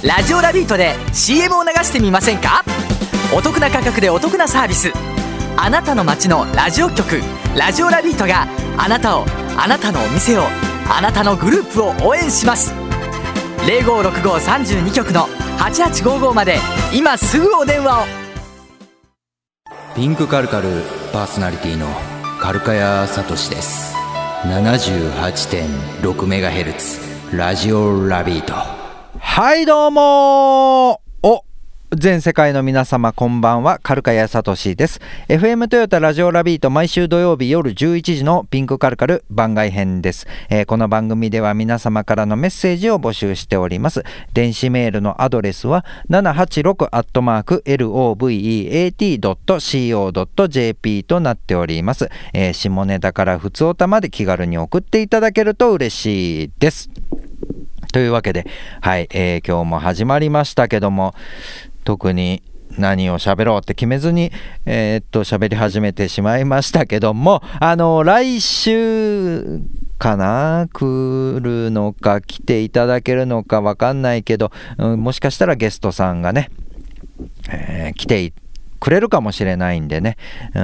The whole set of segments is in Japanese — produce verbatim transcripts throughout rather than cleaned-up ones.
ラジオラビートで シーエム を流してみませんか？お得な価格でお得なサービス。あなたの街のラジオ局ラジオラビートがあなたを、あなたのお店を、あなたのグループを応援します。 ゼロごろくごさんに 局のはちはちごごまで今すぐお電話を。 ピンクカルカルパーソナリティのカルカヤサトシです。 ななじゅうはちてんろくメガヘルツ ラジオラビート。 はいどうもお全世界の皆様こんばんは、カルカヤサトシです。 エフエム トヨタラジオラビート、毎週土曜日夜じゅういちじのピンクカルカル番外編です。えー、この番組では皆様からのメッセージを募集しております。電子メールのアドレスは ななはちろく アットマーク エルオーブイイーエーティー ドット シーオー ドット ジェーピー となっております。えー、下ネタからふつおたまで気軽に送っていただけると嬉しいです。というわけで、はい、えー、今日も始まりましたけども、特に何を喋ろうって決めずに、えー、っと喋り始めてしまいましたけども、あの来週かな、来るのか来ていただけるのか分かんないけど、うん、もしかしたらゲストさんがね、えー、来てくれるかもしれないんでね、うん、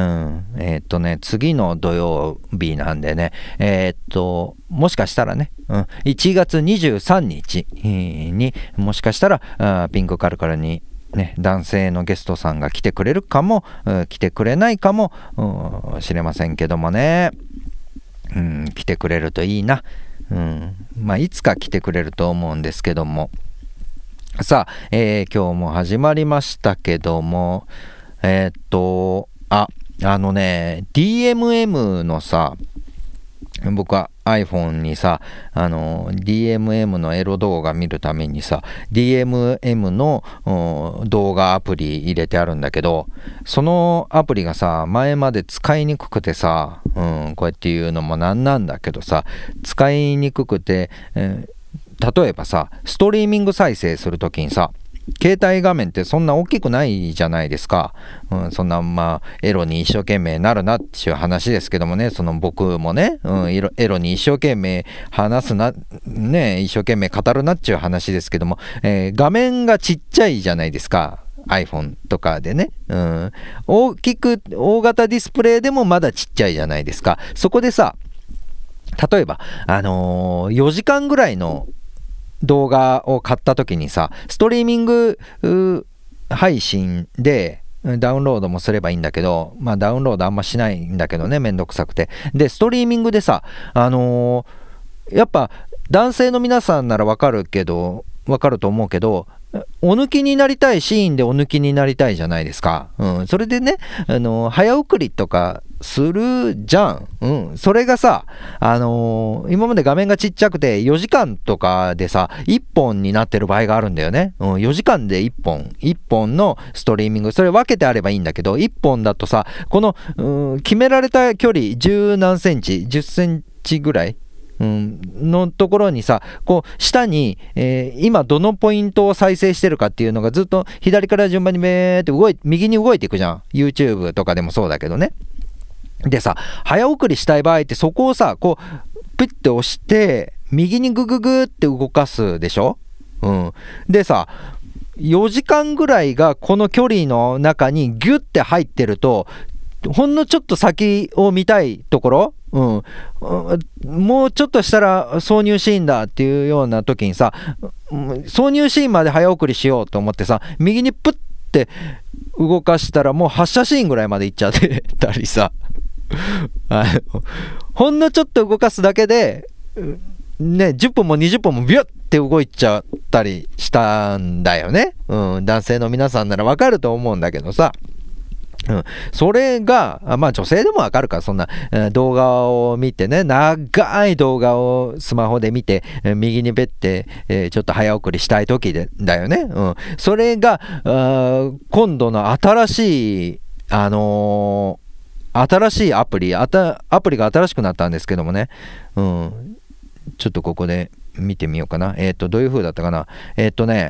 えー、っとね次の土曜日なんでね、えー、っともしかしたらね、うん、いちがつにじゅうさんにちにもしかしたらあピンクカルカルにね、男性のゲストさんが来てくれるかも、うん、来てくれないかも、うん、知れませんけどもね、うん、来てくれるといいな、うん、まあいつか来てくれると思うんですけども、さあ、えー、今日も始まりましたけども、えー、っとああのね ディーエムエム のさ、僕は iPhone にさ、あの ディーエムエム のエロ動画見るためにさ ディーエムエム の動画アプリ入れてあるんだけど、そのアプリがさ前まで使いにくくてさ、うん、こうやって言うのもなんなんだけどさ、使いにくくて、えー、例えばさストリーミング再生するときにさ、携帯画面ってそんな大きくないじゃないですか、うん、そんなまあエロに一生懸命なるなっていう話ですけどもね、その僕もね、うん、エロ、エロに一生懸命話すなね、一生懸命語るなっていう話ですけども、えー、画面がちっちゃいじゃないですか iPhone とかでね、うん、大きく大型ディスプレイでもまだちっちゃいじゃないですか。そこでさ、例えばあのー、よじかんぐらいの動画を買った時にさ、ストリーミング配信でダウンロードもすればいいんだけど、まあダウンロードあんましないんだけどね、めんどくさくて。でストリーミングでさ、あのー、やっぱ男性の皆さんならわかるけどわかると思うけど、お抜きになりたいシーンでお抜きになりたいじゃないですか、うん、それでね、あのー、早送りとかするじゃん、うん、それがさ、あのー、今まで画面がちっちゃくてよじかんとかでさいっぽんになってる場合があるんだよね、うん、よじかんでいっぽんいっぽんのストリーミング、それ分けてあればいいんだけど、いっぽんだとさ、この、うん、決められた距離じゅうなんセンチじゅっセンチぐらいうん、のところにさ、こう下に、えー、今どのポイントを再生してるかっていうのがずっと左から順番にめーって動い右に動いていくじゃん。 YouTube とかでもそうだけどね。でさ、早送りしたい場合ってそこをさ、こうピッて押して右にグググって動かすでしょ、うん、でさよじかんぐらいがこの距離の中にギュッて入ってると、ほんのちょっと先を見たいところ、うん、もうちょっとしたら挿入シーンだっていうような時にさ、挿入シーンまで早送りしようと思ってさ、右にプッて動かしたらもう発射シーンぐらいまで行っちゃってたりさあのほんのちょっと動かすだけでね、じゅっぽんもにじゅっぽんもビュッて動いちゃったりしたんだよね、うん、男性の皆さんならわかると思うんだけどさ、うん、それがまあ女性でもわかるから、そんな、えー、動画を見てね、長い動画をスマホで見て、えー、右にべって、えー、ちょっと早送りしたい時でだよね、うん、それがあ今度の新しいあのー、新しいアプリあたアプリが新しくなったんですけどもね、うん、ちょっとここで見てみようかな。えっとどういう風だったかな。えっとね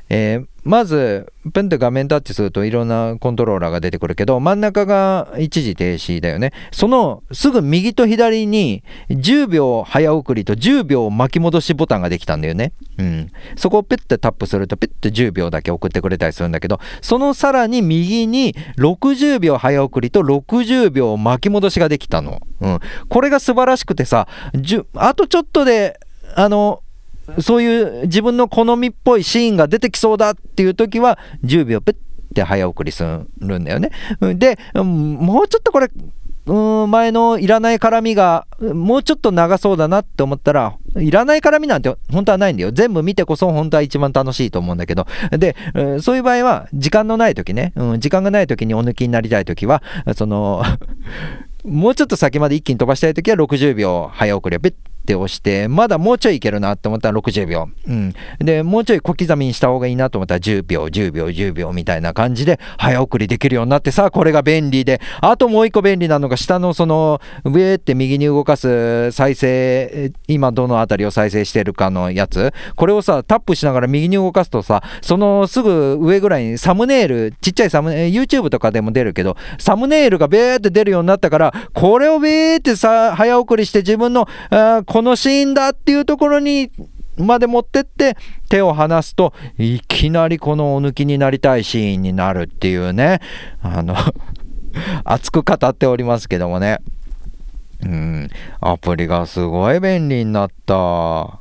えー、まずペンって画面タッチするといろんなコントローラーが出てくるけど、真ん中が一時停止だよね。そのすぐ右と左にじゅうびょう早送りとじゅうびょう巻き戻しボタンができたんだよね。うん、そこをペッてタップするとペッてじゅうびょうだけ送ってくれたりするんだけど、そのさらに右にろくじゅうびょう早送りとろくじゅうびょう巻き戻しができたの。うん、これが素晴らしくてさ、あとちょっとであのそういう自分の好みっぽいシーンが出てきそうだっていう時はじゅうびょうペッて早送りするんだよね。でもうちょっとこれうん前のいらない絡みがもうちょっと長そうだなって思ったら、いらない絡みなんて本当はないんだよ。全部見てこそ本当は一番楽しいと思うんだけど、でそういう場合は時間のない時ね、うん、時間がない時にお抜きになりたい時はそのもうちょっと先まで一気に飛ばしたい時はろくじゅうびょう早送りをペッて押して、まだもうちょいいけるなって思ったらろくじゅうびょう、うん、でもうちょい小刻みにした方がいいなと思ったらじゅうびょうじゅうびょうじゅうびょうみたいな感じで早送りできるようになってさ、これが便利で、あともう一個便利なのが下のその上って右に動かす再生、今どのあたりを再生してるかのやつ、これをさタップしながら右に動かすとさ、そのすぐ上ぐらいにサムネイル、ちっちゃいサムネイル YouTube とかでも出るけどサムネイルがベーって出るようになったから、これをベーってさ早送りして自分のあこのシーンだっていうところにまで持ってって手を離すといきなりこのお抜きになりたいシーンになるっていうね、あの熱く語っておりますけどもね、うん、アプリがすごい便利になった。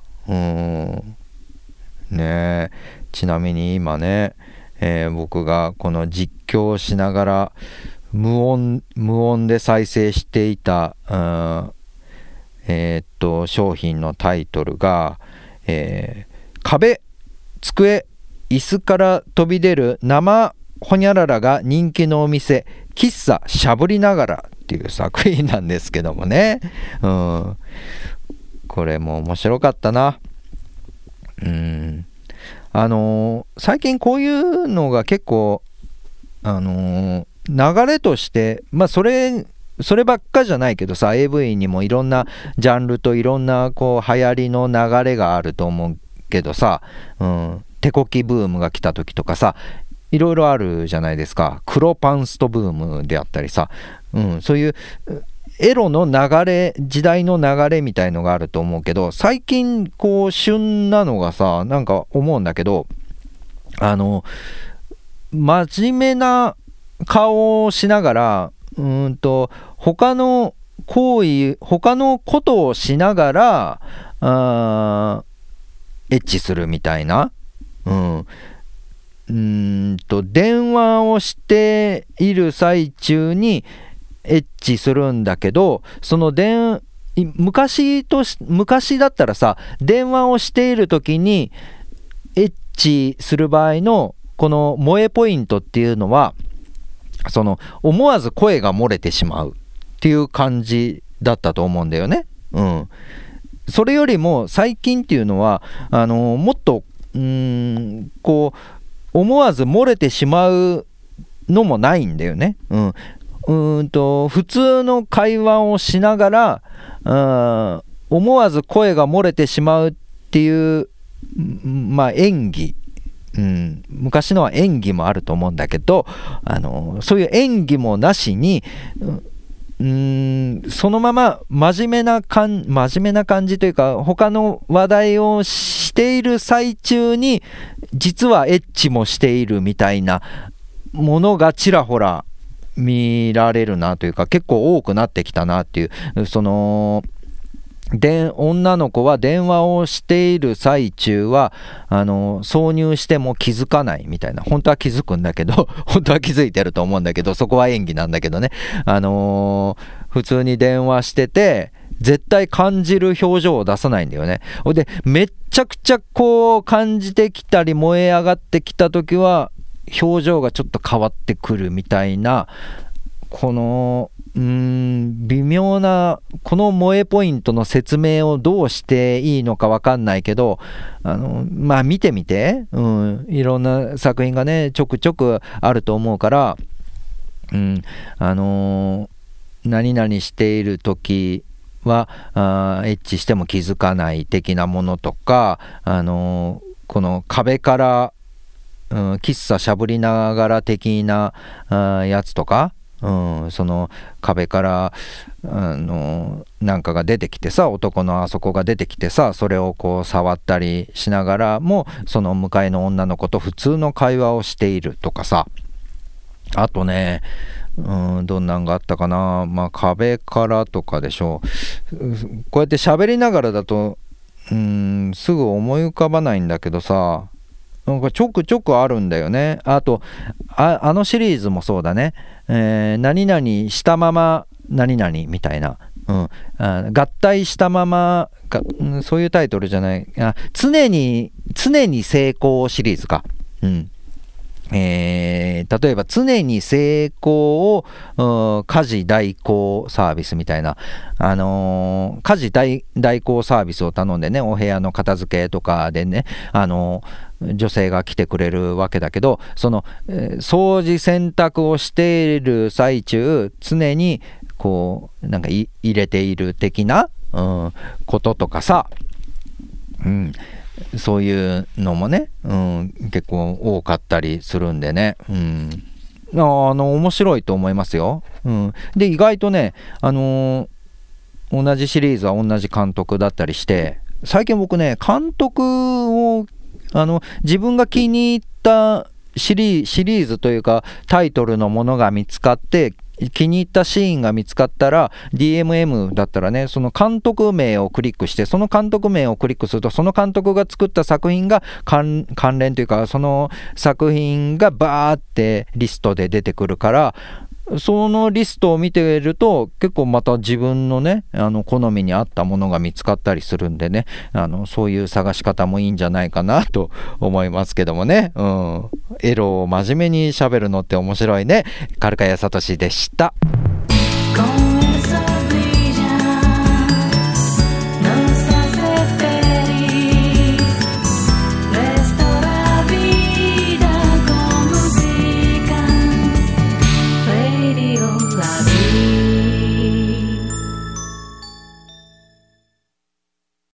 うんね、ちなみに今ね、えー、僕がこの実況をしながら無音無音で再生していた、うんえー、っと商品のタイトルが、えー、壁、机、椅子から飛び出る生ホニャララが人気のお店喫茶しゃぶりながらっていう作品なんですけどもね、うん、これも面白かったな。うんあのー、最近こういうのが結構あのー、流れとしてまあそれそればっかじゃないけどさ、 エーブイ にもいろんなジャンルといろんなこう流行りの流れがあると思うけどさ、うん、手こきブームが来た時とかさ、いろいろあるじゃないですか。黒パンストブームであったりさ、うん、そういうエロの流れ、時代の流れみたいのがあると思うけど、最近こう旬なのがさ、なんか思うんだけど、あの真面目な顔をしながらうーんと他の行為他のことをしながらあエッチするみたいな、うん、うーんと電話をしている最中にエッチするんだけど、その電昔とし昔だったらさ、電話をしている時にエッチする場合のこの萌えポイントっていうのは、その思わず声が漏れてしまうっていう感じだったと思うんだよね。うん、それよりも最近っていうのはあのもっとうーんこう思わず漏れてしまうのもないんだよね。うん、うーんと普通の会話をしながらあ思わず声が漏れてしまうっていうまあ演技、うん、昔のは演技もあると思うんだけど、あのそういう演技もなしに、うーんそのまま真面目な感真面目な感じというか、他の話題をしている最中に実はエッチもしているみたいなものがちらほら見られるなというか、結構多くなってきたなっていう、そので女の子は電話をしている最中はあの挿入しても気づかないみたいな、本当は気づくんだけど本当は気づいてると思うんだけど、そこは演技なんだけどね、あのー、普通に電話してて絶対感じる表情を出さないんだよね。でめっちゃくちゃこう感じてきたり燃え上がってきた時は表情がちょっと変わってくるみたいな、このうーん微妙なこの萌えポイントの説明をどうしていいのか分かんないけど、あのまあ見てみて、うん、いろんな作品がねちょくちょくあると思うから、うん、あのー、何々している時はあエッチしても気づかない的なものとか、あのー、この壁からうん、喫茶しゃぶりながら的なあやつとか、うん、その壁からあのなんかが出てきてさ、男のあそこが出てきてさ、それをこう触ったりしながらもその向かいの女の子と普通の会話をしているとかさ。あとね、うん、どんなんがあったかな、まあ壁からとかでしょう。こうやって喋りながらだと、うん、すぐ思い浮かばないんだけどさ、なんかちょくちょくあるんだよね。あと あ, あのシリーズもそうだね、えー、何々したまま何々みたいな、うん、あ合体したままか、うん、そういうタイトルじゃない、あ常に常に成功シリーズか、うんえー、例えば常に成功を家事代行サービスみたいな、あのー、家事 代, 代行サービスを頼んでね、お部屋の片付けとかでね、あのー、女性が来てくれるわけだけど、その、えー、掃除洗濯をしている最中常にこうなんか入れている的な、うん、こととかさ、うんそういうのもね、うん、結構多かったりするんでね、うん、あの面白いと思いますよ、うん、で意外とね、あのー、同じシリーズは同じ監督だったりして、最近僕ね監督をあの自分が気に入ったシリー、シリーズというかタイトルのものが見つかって気に入ったシーンが見つかったら ディーエムエム だったらね、その監督名をクリックして、その監督名をクリックするとその監督が作った作品が関連というか、その作品がバーってリストで出てくるから、そのリストを見てると結構また自分のねあの好みに合ったものが見つかったりするんでね、あのそういう探し方もいいんじゃないかなと思いますけどもね、うん、エロを真面目に喋るのって面白いね。カルカヤサトシでした。